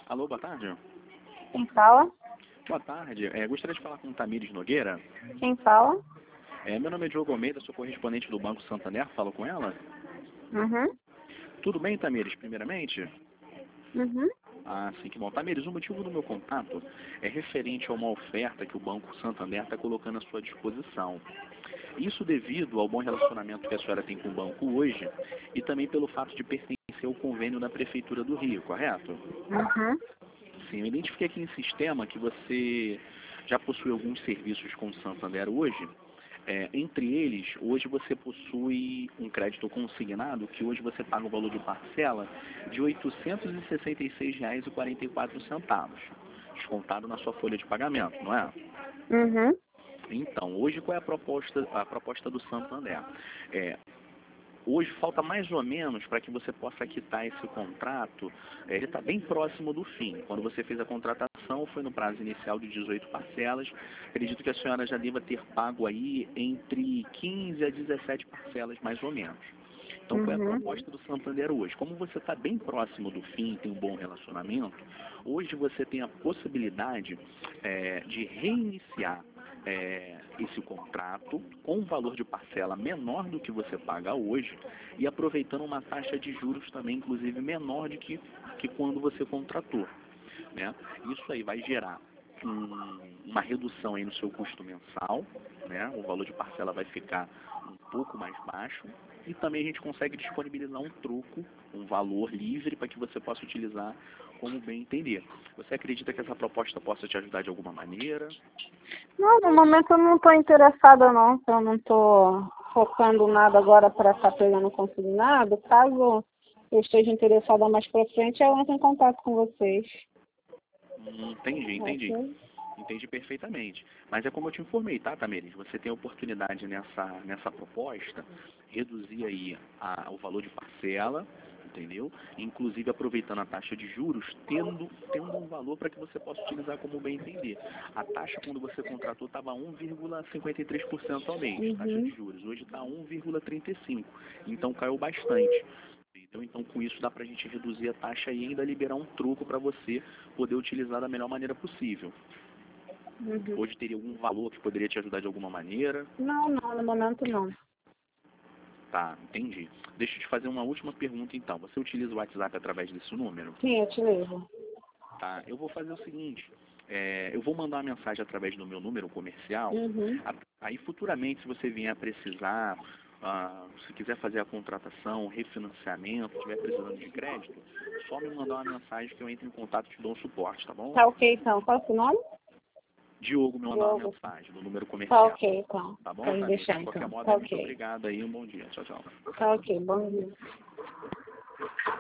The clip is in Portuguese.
Alô, boa tarde. Quem fala? Boa tarde. Gostaria de falar com o Tamires Nogueira. Quem fala? Meu nome é Diogo Almeida, sou correspondente do Banco Santander. Falo com ela? Uhum. Tudo bem, Tamires, primeiramente? Uhum. Ah, sim, que bom. Tamires, o motivo do meu contato é referente a uma oferta que o Banco Santander está colocando à sua disposição. Isso devido ao bom relacionamento que a senhora tem com o banco hoje e também pelo fato de pertencer ao convênio da Prefeitura do Rio, correto? Uhum. Sim, eu identifiquei aqui em sistema que você já possui alguns serviços com o Santander hoje. Entre eles, hoje você possui um crédito consignado que hoje você paga o valor de parcela de R$ 866,44, descontado na sua folha de pagamento, não é? Uhum. Então, hoje qual é a proposta do Santander? Hoje falta mais ou menos para que você possa quitar esse contrato, ele está bem próximo do fim. Quando você fez a contratação, foi no prazo inicial de 18 parcelas. Acredito que a senhora já deva ter pago aí entre 15 a 17 parcelas, mais ou menos. Então, qual é a Uhum. proposta do Santander hoje? Como você está bem próximo do fim, tem um bom relacionamento, hoje você tem a possibilidade de reiniciar esse contrato com um valor de parcela menor do que você paga hoje e aproveitando uma taxa de juros também, inclusive, menor do que quando você contratou, né? Isso aí vai gerar uma redução aí no seu custo mensal, né? O valor de parcela vai ficar um pouco mais baixo e também a gente consegue disponibilizar um troco, um valor livre para que você possa utilizar como bem entender. Você acredita que essa proposta possa te ajudar de alguma maneira? Não, no momento eu não estou interessada não, eu não estou focando nada agora para estar pegando consignado. Caso eu esteja interessada mais para frente, eu entro em contato com vocês. Entendi. Ok? Entendi perfeitamente. Mas é como eu te informei, tá, Tamires? Você tem a oportunidade nessa proposta, reduzir aí o valor de parcela, entendeu? Inclusive aproveitando a taxa de juros, tendo um valor para que você possa utilizar como bem entender. A taxa quando você contratou estava 1,53% ao mês, taxa de Uhum. juros. Hoje está 1,35%. Então caiu bastante. Entendeu? Então, com isso, dá para a gente reduzir a taxa e ainda liberar um troco para você poder utilizar da melhor maneira possível. Uhum. Hoje teria algum valor que poderia te ajudar de alguma maneira? Não, no momento não. Tá, entendi. Deixa eu te fazer uma última pergunta, então. Você utiliza o WhatsApp através desse número? Sim, eu te levo. Tá, eu vou fazer o seguinte. Eu vou mandar uma mensagem através do meu número comercial. Uhum. Aí, futuramente, se você vier a precisar, se quiser fazer a contratação, refinanciamento, estiver precisando de crédito, só me mandar uma mensagem que eu entre em contato e te dou um suporte, tá bom? Tá ok, então. Qual é o seu nome? Diogo me mandar uma Diogo. mensagem do número Tá comercial. ok, então. Tá bom, Pode Tamires? deixar, De qualquer então. modo, Tá muito ok. obrigado aí. Um bom dia. Tchau, tchau. Tá ok, bom dia.